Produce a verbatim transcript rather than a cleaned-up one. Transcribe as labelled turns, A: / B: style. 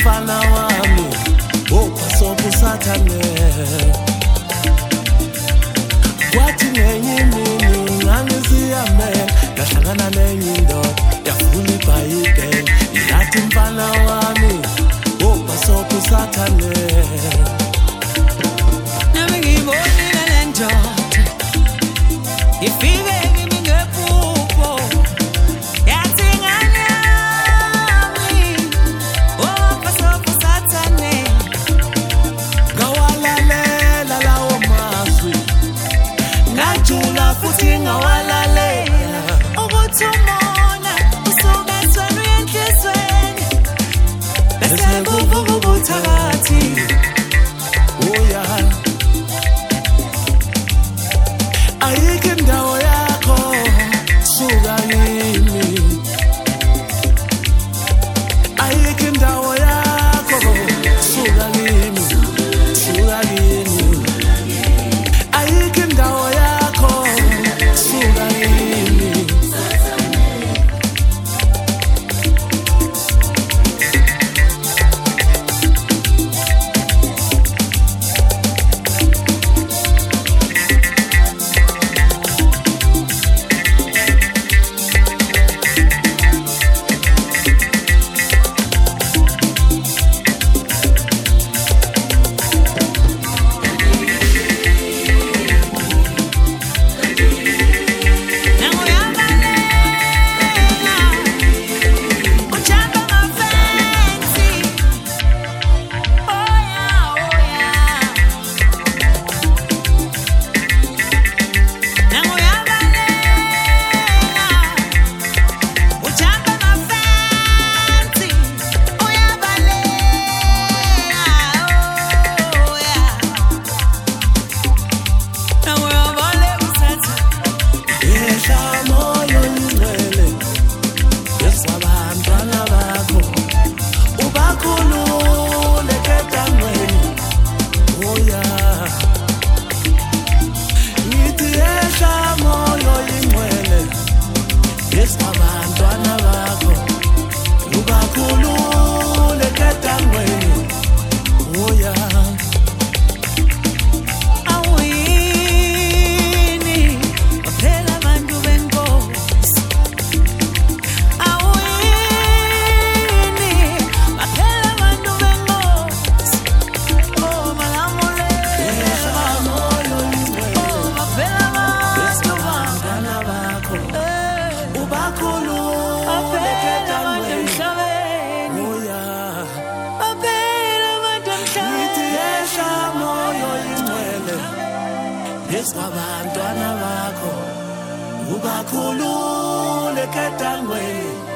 A: mfana wami upasoku sathane kwathi ngenye imini ngangiziyamela ngahlangana nenye indoda yafuna ibhayibheli yathi mfana wami upasoku sathane
B: nami ngibonile le ndoda ifike kimi ngephupho yathi ngani yami upasoku sathane
A: ngawalalela lawo mazwi ngajula futhi ngawalalela
B: ukuthi umona usuka ethweni enhlizweni bese kuvuka ubuthakathi
A: oya ayike indawo yakho suka kimi ayike indawo yakho suka kimi suka kimi ayike indawo yakho suka kimi Abantwana bakho ubakhulule ketangweni